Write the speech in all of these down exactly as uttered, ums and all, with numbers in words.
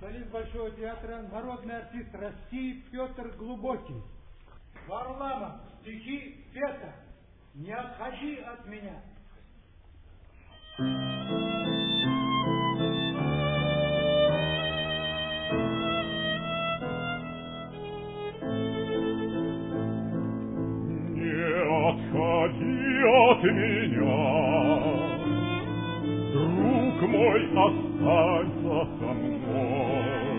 Солист Большого театра, народный артист России Петр Глубокий. Варламов, стихи Петра. Не отходи от меня. Не отходи от меня, друг мой, останься со мной.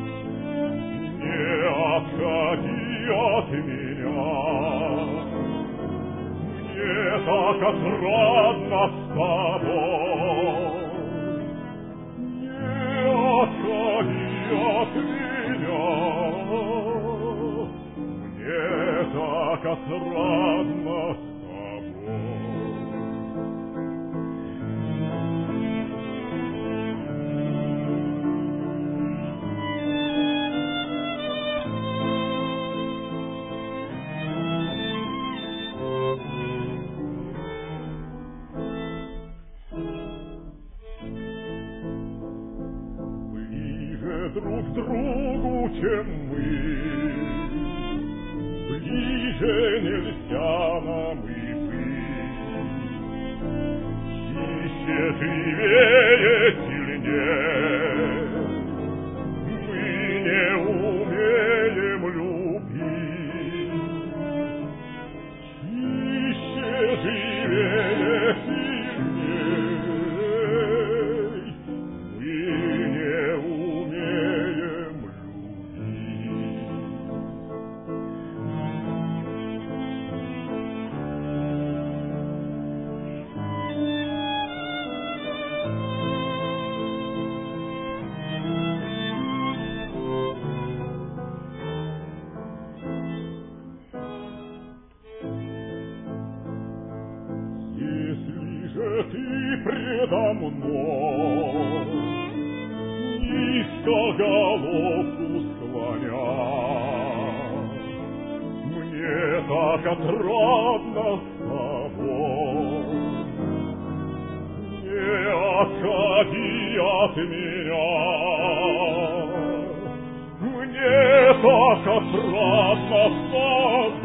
Не отходи от меня, мне так отрадно с тобой. Не отходи от меня, мне так отрадно с тобой. Друг другу, чем мы, ближе нельзя нам и быть. Чище, живее, сильнее мы не умеем любить. Чище, живее, сильнее мы не умеем любить. Если же ты предо мной низко головку склоня, мне так отрадно с тобой. Не отходи от меня, мне так отрадно с тобой.